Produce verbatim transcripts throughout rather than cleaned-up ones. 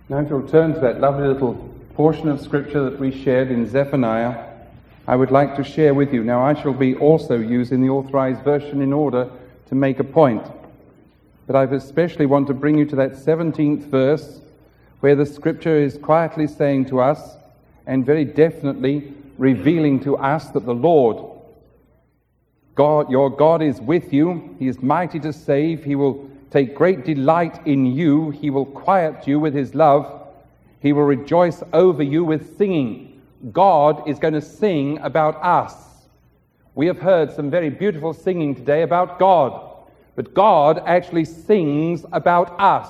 Now, if you'll turn to that lovely little portion of Scripture that we shared in Zephaniah, I would like to share with you. Now, I shall be also using the Authorized Version in order to make a point. But I especially want to bring you to that seventeenth verse, where the Scripture is quietly saying to us, and very definitely revealing to us, that the Lord, God, your God is with you. He is mighty to save. He will take great delight in you. He will quiet you with his love. He will rejoice over you with singing. God is going to sing about us. We have heard some very beautiful singing today about God, but God actually sings about us.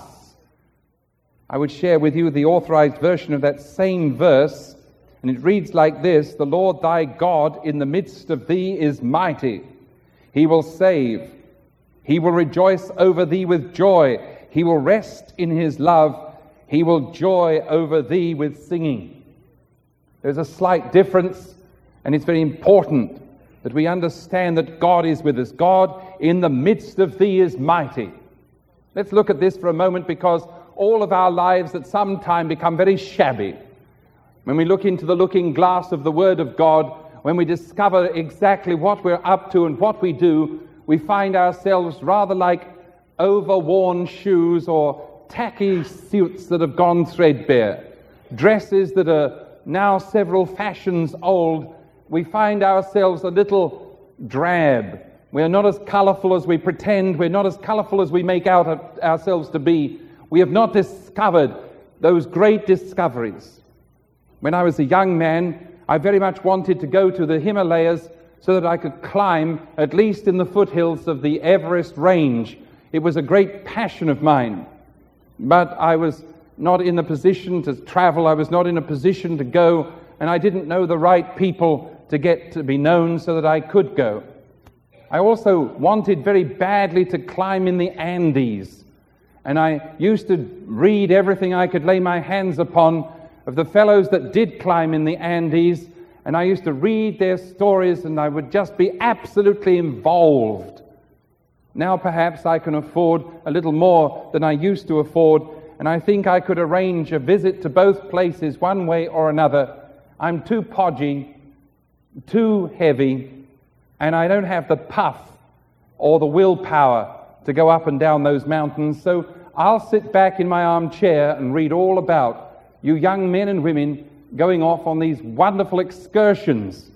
I would share with you the Authorized Version of that same verse, and it reads like this: "The Lord thy God in the midst of thee is mighty. He will save. He will rejoice over thee with joy. He will rest in his love. He will joy over thee with singing." There's a slight difference, and it's very important that we understand that God is with us. God in the midst of thee is mighty. Let's look at this for a moment, because all of our lives at some time become very shabby. When we look into the looking glass of the Word of God, when we discover exactly what we're up to and what we do, we find ourselves rather like overworn shoes or tacky suits that have gone threadbare, dresses that are now several fashions old. We find ourselves a little drab. We are not as colorful as we pretend. We're not as colorful as we make out ourselves to be. We have not discovered those great discoveries. When I was a young man, I very much wanted to go to the Himalayas so that I could climb at least in the foothills of the Everest range. It was a great passion of mine. But I was not in a position to travel. I was not in a position to go, and I didn't know the right people to get to be known so that I could go. I also wanted very badly to climb in the Andes, and I used to read everything I could lay my hands upon of the fellows that did climb in the Andes, and I used to read their stories, and I would just be absolutely involved. Now perhaps I can afford a little more than I used to afford, and I think I could arrange a visit to both places one way or another. I'm too podgy, too heavy, and I don't have the puff or the willpower to go up and down those mountains, so I'll sit back in my armchair and read all about you young men and women going off on these wonderful excursions.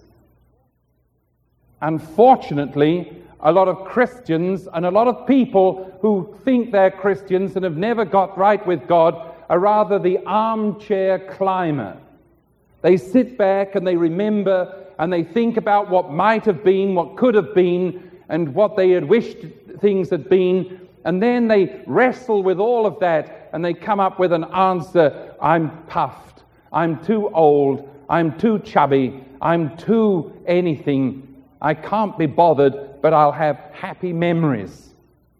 Unfortunately, a lot of Christians and a lot of people who think they're Christians and have never got right with God are rather the armchair climber. They sit back and they remember and they think about what might have been, what could have been, and what they had wished things had been, and then they wrestle with all of that and they come up with an answer: I'm puffed, I'm too old, I'm too chubby, I'm too anything, I can't be bothered, but I'll have happy memories.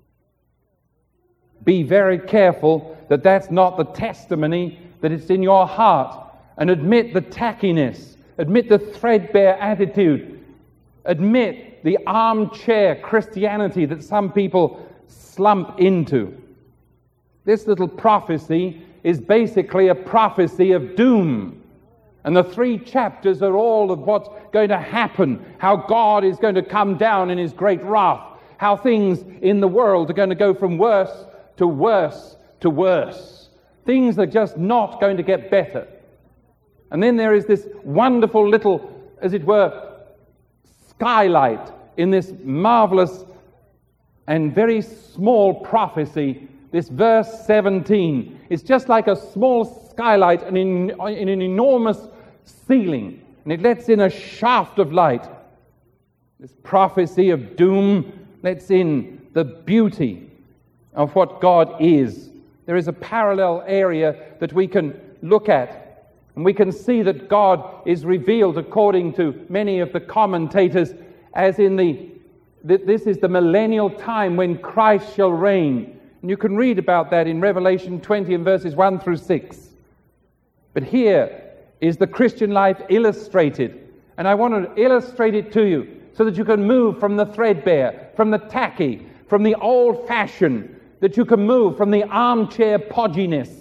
Be very careful that that's not the testimony that it's in your heart, and admit the tackiness, admit the threadbare attitude, admit the armchair Christianity that some people slump into. This little prophecy is basically a prophecy of doom. And the three chapters are all of what's going to happen, how God is going to come down in his great wrath, how things in the world are going to go from worse to worse to worse. Things are just not going to get better. And then there is this wonderful little, as it were, skylight in this marvelous and very small prophecy, this verse seventeen. It's just like a small skylight in, in an enormous ceiling, and it lets in a shaft of light. This prophecy of doom lets in the beauty of what God is. There is a parallel area that we can look at, and we can see that God is revealed, according to many of the commentators, as in the that this is the millennial time when Christ shall reign. And you can read about that in Revelation twenty and verses one through six. But here is the Christian life illustrated. And I want to illustrate it to you so that you can move from the threadbare, from the tacky, from the old-fashioned, that you can move from the armchair podginess,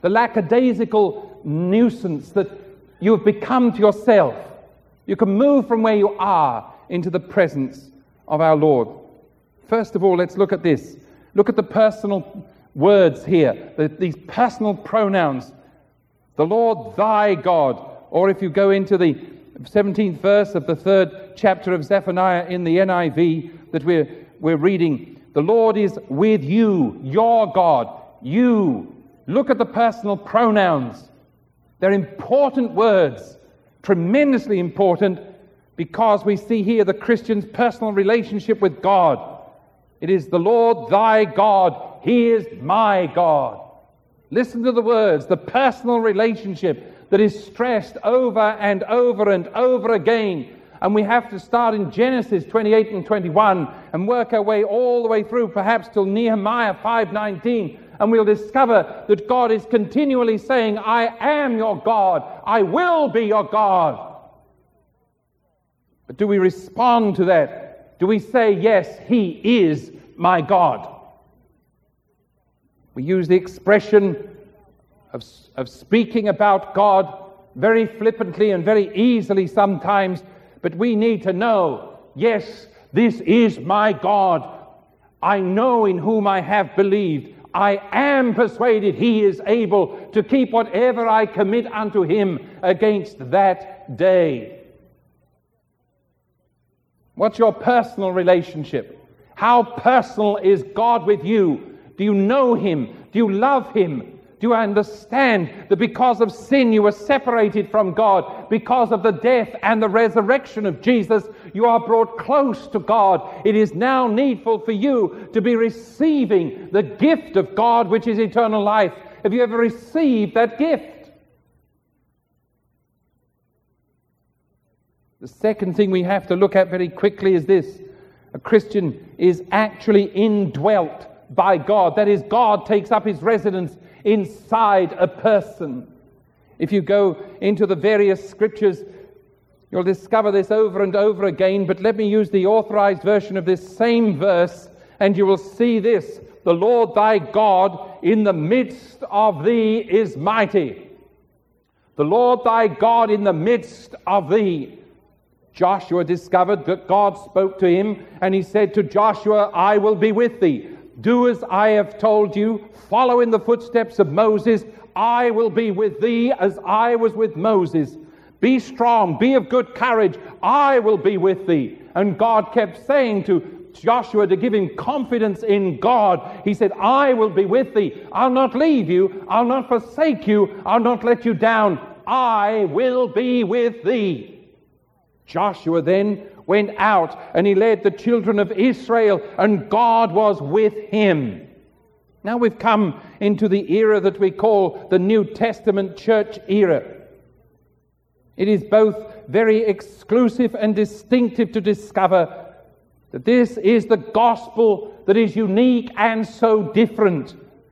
the lackadaisical nuisance that you have become to yourself. You can move from where you are into the presence of our Lord. First of all, let's look at this. Look at the personal words here, the, these personal pronouns. The Lord thy God, or if you go into the seventeenth verse of the third chapter of Zephaniah in the N I V that we're, we're reading, the Lord is with you, your God, you. Look at the personal pronouns. They're important words, tremendously important, because we see here the Christian's personal relationship with God. It is the Lord thy God, he is my God. Listen to the words, the personal relationship that is stressed over and over and over again. And we have to start in Genesis twenty-eight and twenty-one and work our way all the way through, perhaps till Nehemiah five nineteen, and we'll discover that God is continually saying, I am your God, I will be your God. But do we respond to that? Do we say, yes, he is my God? We use the expression of, of speaking about God very flippantly and very easily sometimes, but we need to know, yes, this is my God. I know in whom I have believed. I am persuaded he is able to keep whatever I commit unto him against that day. What's your personal relationship? How personal is God with you? Do you know him? Do you love him? Do you understand that because of sin you were separated from God? Because of the death and the resurrection of Jesus, you are brought close to God. It is now needful for you to be receiving the gift of God, which is eternal life. Have you ever received that gift? The second thing we have to look at very quickly is this. A Christian is actually indwelt by God. That is, God takes up his residence inside a person. If you go into the various scriptures, you'll discover this over and over again, but let me use the authorized version of this same verse, and you will see this. The Lord thy God in the midst of thee is mighty. The Lord thy God in the midst of thee. Joshua discovered that God spoke to him, and he said to Joshua, I will be with thee. Do as I have told you. Follow in the footsteps of Moses. I will be with thee as I was with Moses. Be strong, be of good courage. I will be with thee. And God kept saying to Joshua to give him confidence in God. He said, I will be with thee. I'll not leave you. I'll not forsake you. I'll not let you down. I will be with thee. Joshua then went out and he led the children of Israel, and God was with him. Now we've come into the era that we call the New Testament church era. It is both very exclusive and distinctive to discover that this is the gospel that is unique and so different.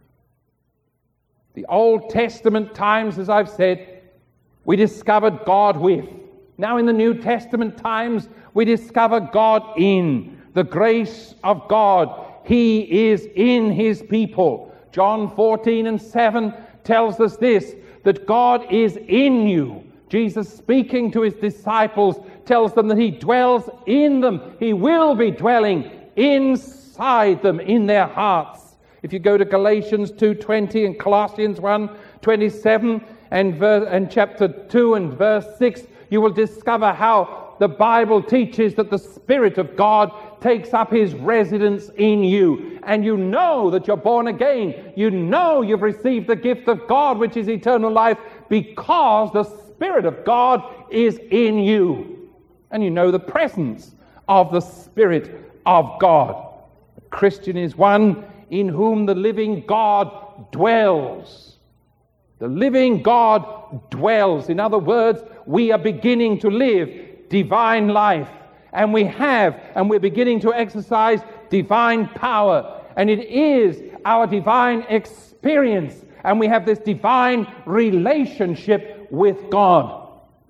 The Old Testament times, as I've said, we discovered God with. Now in the New Testament times, we discover God in. The grace of God. He is in his people. John fourteen and seven tells us this, that God is in you. Jesus, speaking to his disciples, tells them that he dwells in them. He will be dwelling inside them, in their hearts. If you go to Galatians two twenty and Colossians one twenty-seven and, verse, and chapter two and verse six, you will discover how the Bible teaches that the Spirit of God takes up his residence in you. And you know that you're born again. You know you've received the gift of God, which is eternal life, because the Spirit of God is in you. And you know the presence of the Spirit of God. A Christian is one in whom the living God dwells. The living God dwells. In other words, we are beginning to live divine life. And we have, and we're beginning to exercise divine power. And it is our divine experience. And we have this divine relationship with God.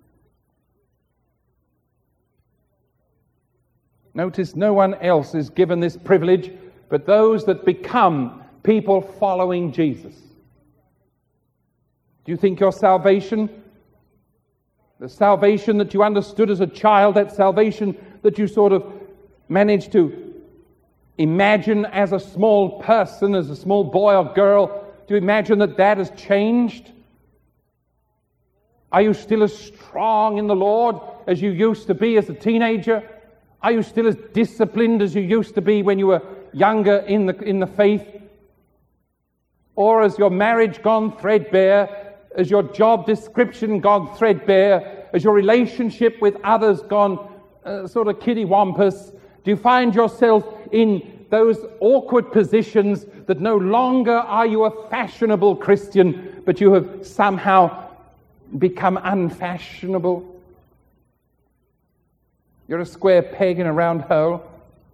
Notice no one else is given this privilege but those that become people following Jesus. Do you think your salvation, the salvation that you understood as a child, that salvation that you sort of managed to imagine as a small person, as a small boy or girl, do you imagine that that has changed? Are you still as strong in the Lord as you used to be as a teenager? Are you still as disciplined as you used to be when you were younger in the, in the faith? Or has your marriage gone threadbare? Has your job description gone threadbare? Has your relationship with others gone uh, sort of kittywampus? Do you find yourself in those awkward positions that no longer are you a fashionable Christian, but you have somehow become unfashionable? You're a square peg in a round hole.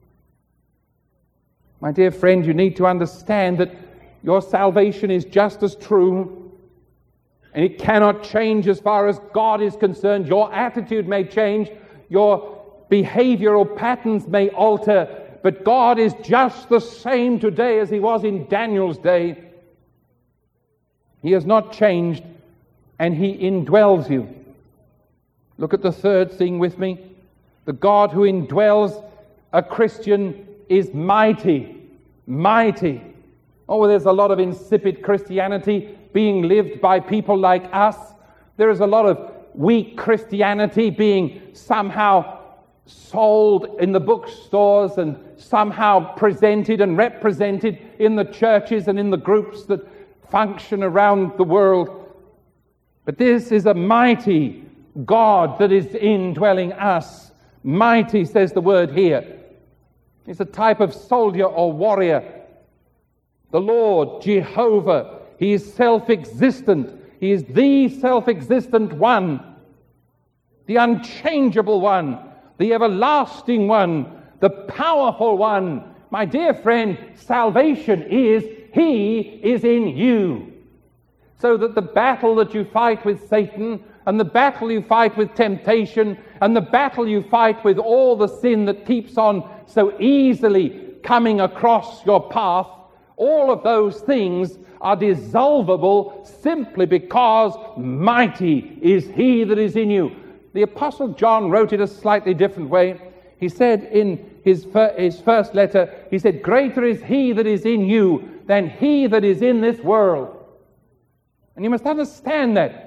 My dear friend, you need to understand that your salvation is just as true, and it cannot change as far as God is concerned. Your attitude may change, your behavioral patterns may alter, but God is just the same today as He was in Daniel's day. He has not changed, and He indwells you. Look at the third thing with me. The God who indwells a Christian is mighty. Mighty. Oh, there's a lot of insipid Christianity being lived by people like us. There is a lot of weak Christianity being somehow sold in the bookstores and somehow presented and represented in the churches and in the groups that function around the world. But this is a mighty God that is indwelling us. Mighty, says the word here. It's a type of soldier or warrior. The Lord, Jehovah, He is self-existent. He is the self-existent one, the unchangeable one, the everlasting one, the powerful one. My dear friend, salvation is He is in you. So that the battle that you fight with Satan, and the battle you fight with temptation, and the battle you fight with all the sin that keeps on so easily coming across your path, all of those things are dissolvable simply because mighty is He that is in you. The Apostle John wrote it a slightly different way. He said in his, fir- his first letter, he said, "Greater is He that is in you than he that is in this world." And you must understand that.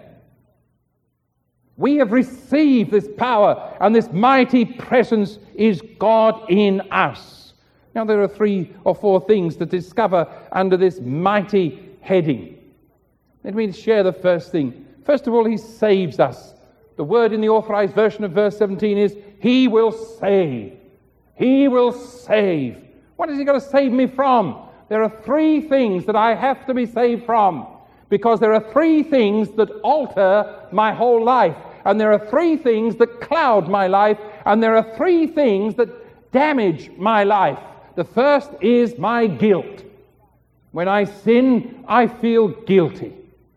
We have received this power, and this mighty presence is God in us. Now, there are three or four things to discover under this mighty heading. Let me share the first thing. First of all, He saves us. The word in the Authorized Version of verse seventeen is, He will save. He will save. What is He going to save me from? There are three things that I have to be saved from, because there are three things that alter my whole life, and there are three things that cloud my life, and there are three things that damage my life. The first is my guilt. When I sin, I feel guilty.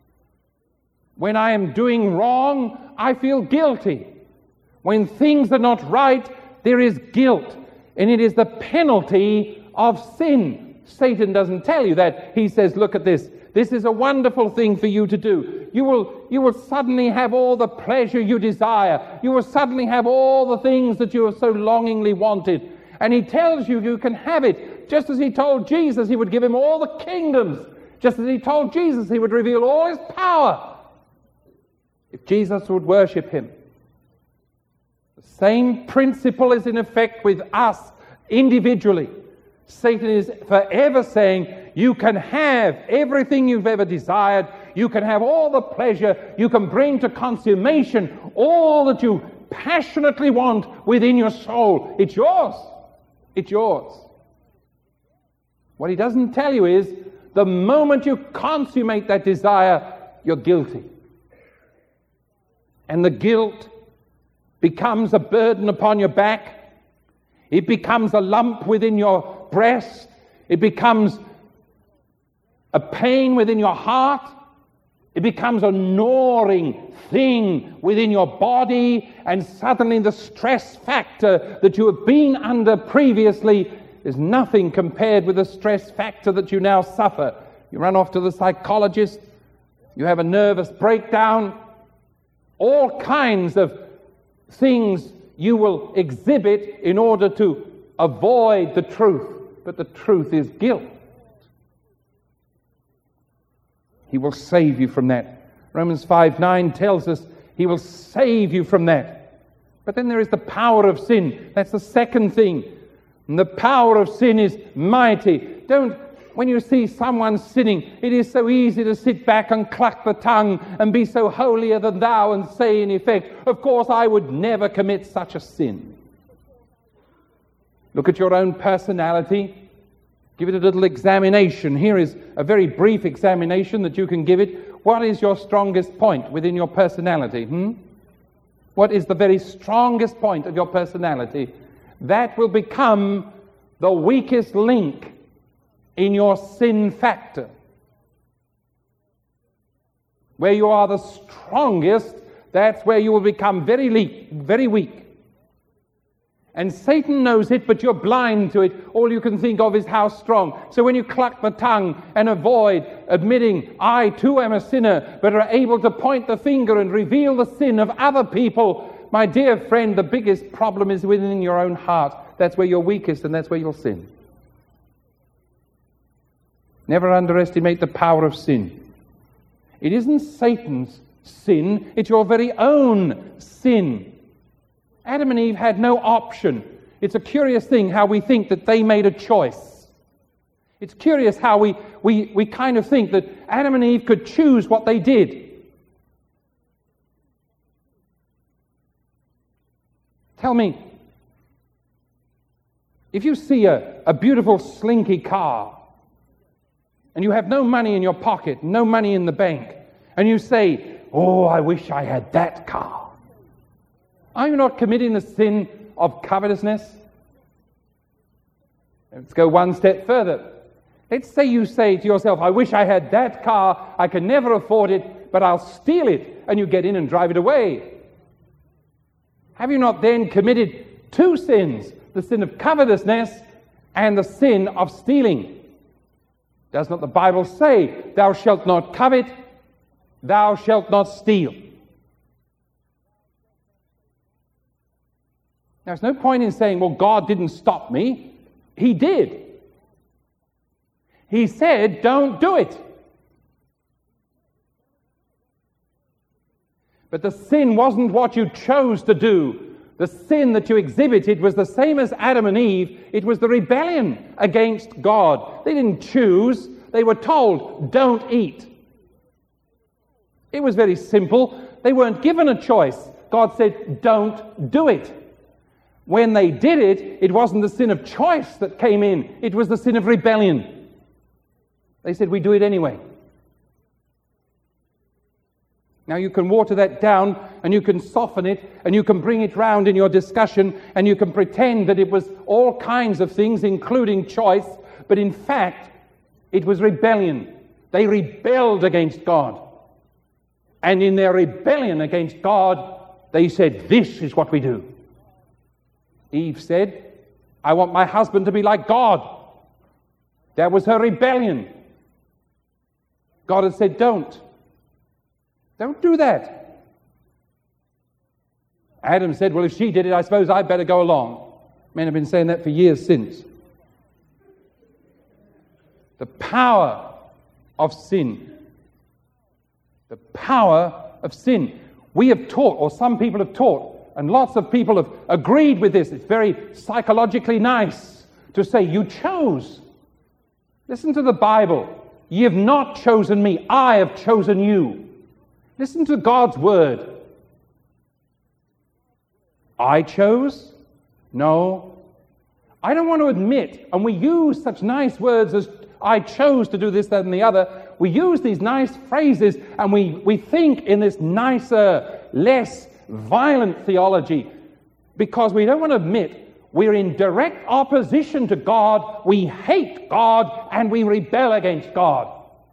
When I am doing wrong, I feel guilty. When things are not right, there is guilt, and it is the penalty of sin. Satan doesn't tell you that. He says, look at this. This is a wonderful thing for you to do. You will, you will suddenly have all the pleasure you desire. You will suddenly have all the things that you have so longingly wanted. And he tells you you can have it, just as he told Jesus he would give him all the kingdoms, just as he told Jesus he would reveal all his power if Jesus would worship him. The same principle is in effect with us individually. Satan is forever saying, you can have everything you've ever desired, you can have all the pleasure, you can bring to consummation all that you passionately want within your soul. It's yours. It's yours. What he doesn't tell you is, the moment you consummate that desire, you're guilty. And the guilt becomes a burden upon your back. It becomes a lump within your breast. It becomes a pain within your heart. It becomes a gnawing thing within your body, and suddenly the stress factor that you have been under previously is nothing compared with the stress factor that you now suffer. You run off to the psychologist. you have a nervous breakdown, all kinds of things you will exhibit in order to avoid the truth. But the truth is guilt. He will save you from that. Romans five nine tells us he will save you from that. But then there is the power of sin. That's the second thing. And the power of sin is mighty. Don't, when you see someone sinning, it is so easy to sit back and cluck the tongue and be so holier than thou and say in effect, of course I would never commit such a sin. Look at your own personality. Give it a little examination. Here is a very brief examination that you can give it. What is your strongest point within your personality? Hmm? What is the very strongest point of your personality? That will become the weakest link in your sin factor. Where you are the strongest, that's where you will become very weak, very weak. And Satan knows it, but you're blind to it. All you can think of is how strong. So when you cluck the tongue and avoid admitting, I too am a sinner, but are able to point the finger and reveal the sin of other people, my dear friend, the biggest problem is within your own heart. That's where you're weakest, and that's where you'll sin. Never underestimate the power of sin. It isn't Satan's sin, it's your very own sin. Adam and Eve had no option. It's a curious thing how we think that they made a choice. It's curious how we, we, we kind of think that Adam and Eve could choose what they did. Tell me, if you see a, a beautiful slinky car and you have no money in your pocket, no money in the bank, and you say, oh, I wish I had that car. Are you not committing the sin of covetousness? Let's go one step further. Let's say you say to yourself, I wish I had that car, I can never afford it, but I'll steal it, and you get in and drive it away. Have you not then committed two sins, the sin of covetousness and the sin of stealing? Does not the Bible say, thou shalt not covet, thou shalt not steal? Now, there's no point in saying, well, God didn't stop me. He did. He said, don't do it. But the sin wasn't what you chose to do. The sin that you exhibited was the same as Adam and Eve. It was the rebellion against God. They didn't choose. They were told, don't eat. It was very simple. They weren't given a choice. God said, don't do it. When they did it, it wasn't the sin of choice that came in. It was the sin of rebellion. They said, we do it anyway. Now you can water that down and you can soften it and you can bring it round in your discussion and you can pretend that it was all kinds of things, including choice, but in fact, it was rebellion. They rebelled against God. And in their rebellion against God, they said, this is what we do. Eve said, I want my husband to be like God. That was her rebellion. God had said, don't. Don't do that. Adam said, well, if she did it, I suppose I'd better go along. Men have been saying that for years since. The power of sin. The power of sin. We have taught, or some people have taught, and lots of people have agreed with this. It's very psychologically nice to say, you chose. Listen to the Bible. Ye have not chosen me, I have chosen you. Listen to God's word. I chose? No. I don't want to admit, and we use such nice words as I chose to do this, that, and the other. We use these nice phrases, and we, we think in this nicer, less violent theology, because we don't want to admit we're in direct opposition to God, we hate God, and we rebel against God.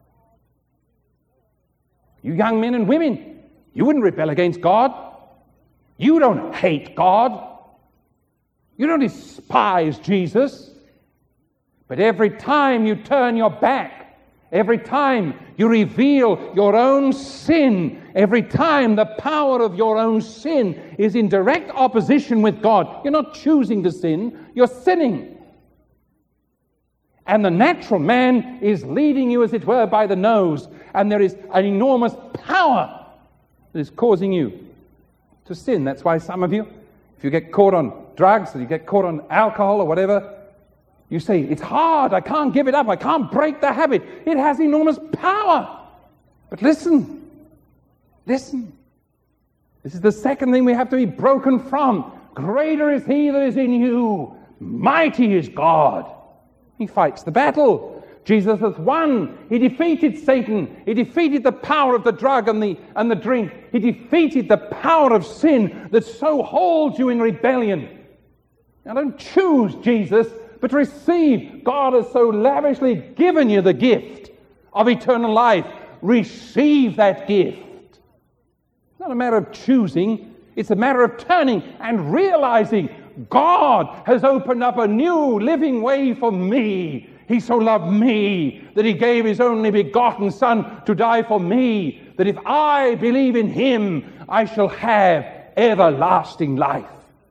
You young men and women, you wouldn't rebel against God. You don't hate God. You don't despise Jesus. But every time you turn your back, Every time you reveal your own sin, every time the power of your own sin is in direct opposition with God, you're not choosing to sin, you're sinning. And the natural man is leading you, as it were, by the nose, and there is an enormous power that is causing you to sin. That's why some of you, if you get caught on drugs or you get caught on alcohol or whatever, you say, it's hard, I can't give it up, I can't break the habit. It has enormous power. But listen, listen. This is the second thing we have to be broken from. Greater is he that is in you. Mighty is God. He fights the battle. Jesus has won. He defeated Satan. He defeated the power of the drug and the, and the drink. He defeated the power of sin that so holds you in rebellion. Now don't choose Jesus, but receive. God has so lavishly given you the gift of eternal life. Receive that gift. It's not a matter of choosing. It's a matter of turning and realizing God has opened up a new living way for me. He so loved me that he gave his only begotten Son to die for me, that if I believe in him, I shall have everlasting life.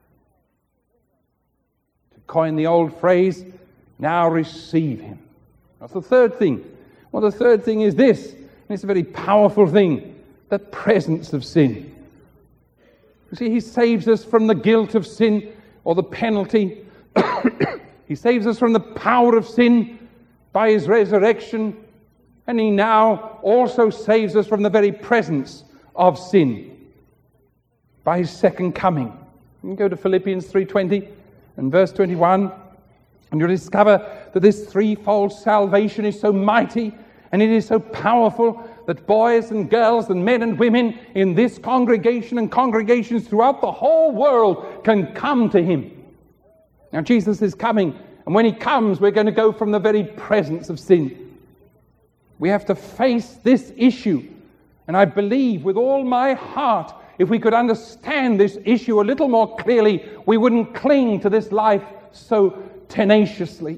To coin the old phrase, now receive him. That's the third thing. Well, the third thing is this, and it's a very powerful thing, the presence of sin. You see, he saves us from the guilt of sin or the penalty. He saves us from the power of sin by his resurrection, and he now also saves us from the very presence of sin by his second coming. You can go to Philippians three twenty and verse twenty-one, and you'll discover that this threefold salvation is so mighty and it is so powerful that boys and girls and men and women in this congregation and congregations throughout the whole world can come to him. Now Jesus is coming, and when he comes, we're going to go from the very presence of sin. We have to face this issue, and I believe with all my heart, if we could understand this issue a little more clearly, we wouldn't cling to this life so tenaciously.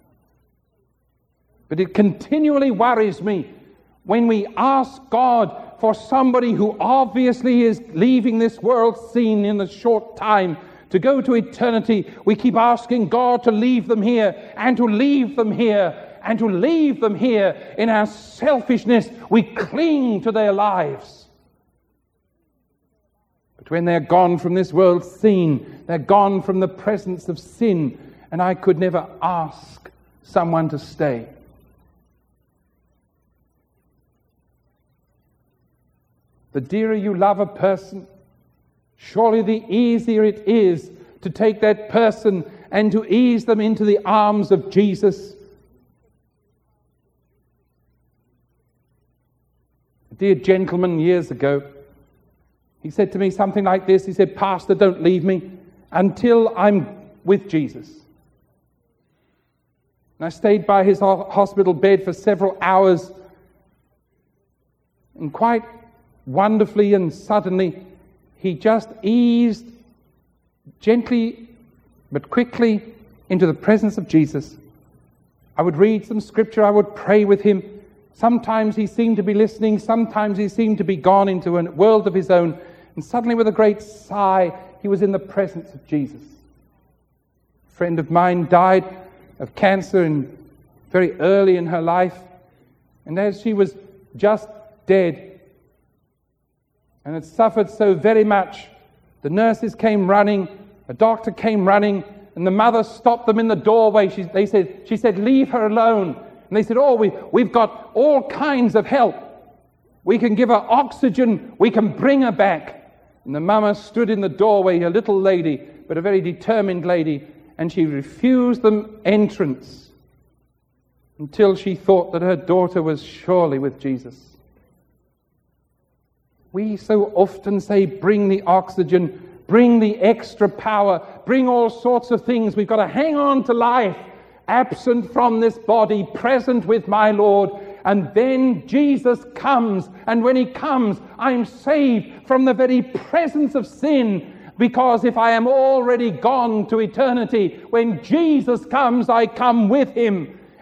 But it continually worries me when we ask God for somebody who obviously is leaving this world scene in a short time to go to eternity. We keep asking God to leave them here and to leave them here and to leave them here. In our selfishness, we cling to their lives. But when they're gone from this world scene, they're gone from the presence of sin, and I could never ask someone to stay. The dearer you love a person, surely the easier it is to take that person and to ease them into the arms of Jesus. A dear gentleman years ago, he said to me something like this. He said, "Pastor, don't leave me until I'm with Jesus." And I stayed by his hospital bed for several hours, and quite wonderfully and suddenly, he just eased gently but quickly into the presence of Jesus. I would read some scripture, I would pray with him. Sometimes he seemed to be listening, sometimes he seemed to be gone into a world of his own, and suddenly with a great sigh, he was in the presence of Jesus. A friend of mine died of cancer in, very early in her life, and as she was just dead, and had suffered so very much, the nurses came running, a doctor came running, and the mother stopped them in the doorway. She, they said, she said, "Leave her alone." And they said, "Oh, we, we've got all kinds of help. We can give her oxygen, we can bring her back." And the mama stood in the doorway, a little lady, but a very determined lady, and she refused them entrance until she thought that her daughter was surely with Jesus. We so often say, bring the oxygen, bring the extra power, bring all sorts of things. We've got to hang on to life, absent from this body, present with my Lord. And then Jesus comes, and when he comes, I'm saved from the very presence of sin, because if I am already gone to eternity, when Jesus comes, I come with him.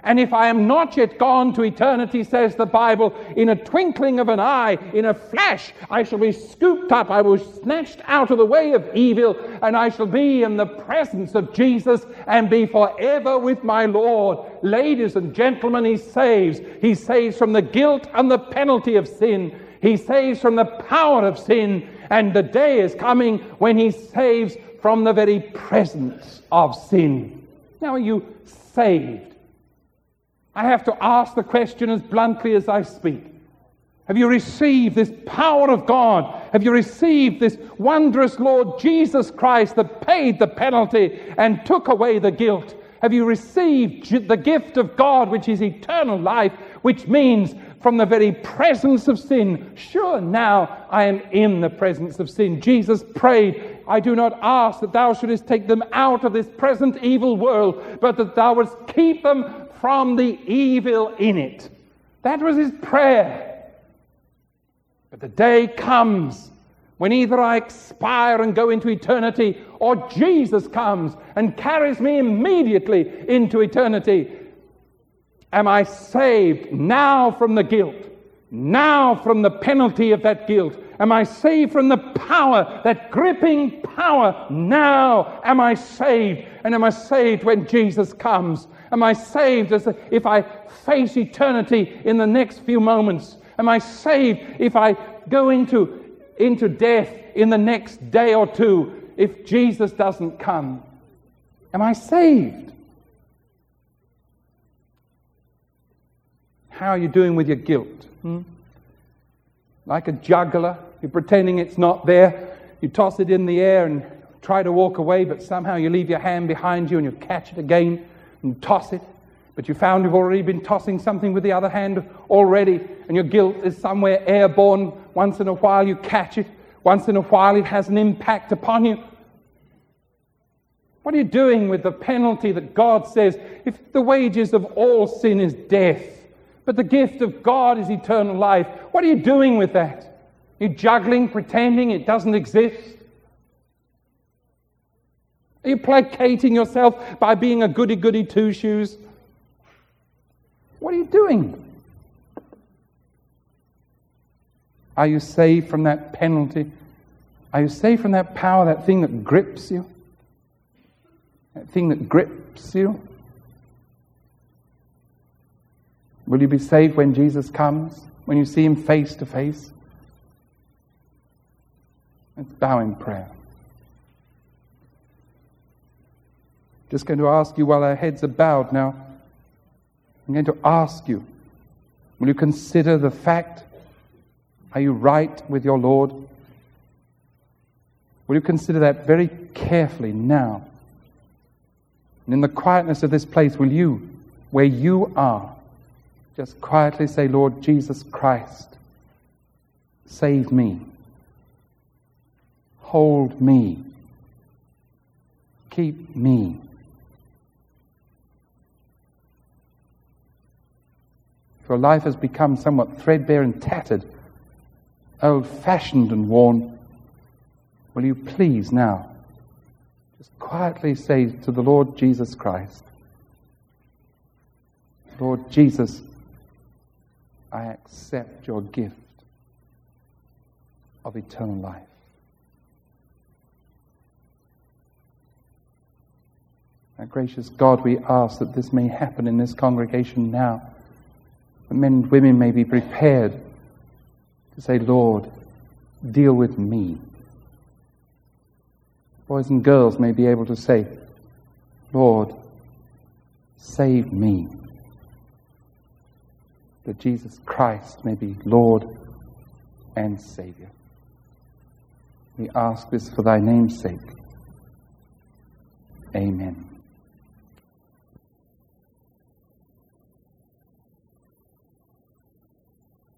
And if I am not yet gone to eternity, says the Bible, in a twinkling of an eye, in a flash, I shall be scooped up, I will be snatched out of the way of evil, and I shall be in the presence of Jesus and be forever with my Lord. Ladies and gentlemen, he saves. He saves from the guilt and the penalty of sin. He saves from the power of sin. And the day is coming when he saves from the very presence of sin. Now, are you saved? I have to ask the question as bluntly as I speak. Have you received this power of God? Have you received this wondrous Lord Jesus Christ that paid the penalty and took away the guilt? Have you received the gift of God, which is eternal life, which means from the very presence of sin? Sure, now I am in the presence of sin. Jesus prayed, I do not ask that thou shouldest take them out of this present evil world, but that thou wouldst keep them from the evil in it. That was his prayer. But the day comes when either I expire and go into eternity, or Jesus comes and carries me immediately into eternity. Am I saved now from the guilt? Now from the penalty of that guilt? Am I saved from the power, that gripping power? Now am I saved? And am I saved when Jesus comes? Am I saved as if I face eternity in the next few moments? Am I saved if I go into, into death in the next day or two if Jesus doesn't come? Am I saved? How are you doing with your guilt? Hmm? Like a juggler, you're pretending it's not there. You toss it in the air and try to walk away, but somehow you leave your hand behind you and you catch it again and toss it. But you found you've already been tossing something with the other hand already, and your guilt is somewhere airborne. Once in a while you catch it. Once in a while it has an impact upon you. What are you doing with the penalty that God says, if the wages of all sin is death, but the gift of God is eternal life? What are you doing with that? You're juggling, pretending it doesn't exist? Are you placating yourself by being a goody-goody two-shoes? What are you doing? Are you saved from that penalty? Are you saved from that power, that thing that grips you? That thing that grips you? Will you be saved when Jesus comes? When you see him face to face? Let's bow in prayer. Just going to ask you while our heads are bowed now, I'm going to ask you, will you consider the fact, are you right with your Lord? Will you consider that very carefully now? And in the quietness of this place, will you, where you are, just quietly say, Lord Jesus Christ, save me. Hold me. Keep me. If your life has become somewhat threadbare and tattered, old-fashioned and worn, will you please now just quietly say to the Lord Jesus Christ, Lord Jesus, I accept your gift of eternal life. Our gracious God, we ask that this may happen in this congregation now. That men and women may be prepared to say, Lord, deal with me. Boys and girls may be able to say, Lord, save me. That Jesus Christ may be Lord and Savior. We ask this for thy name's sake. Amen.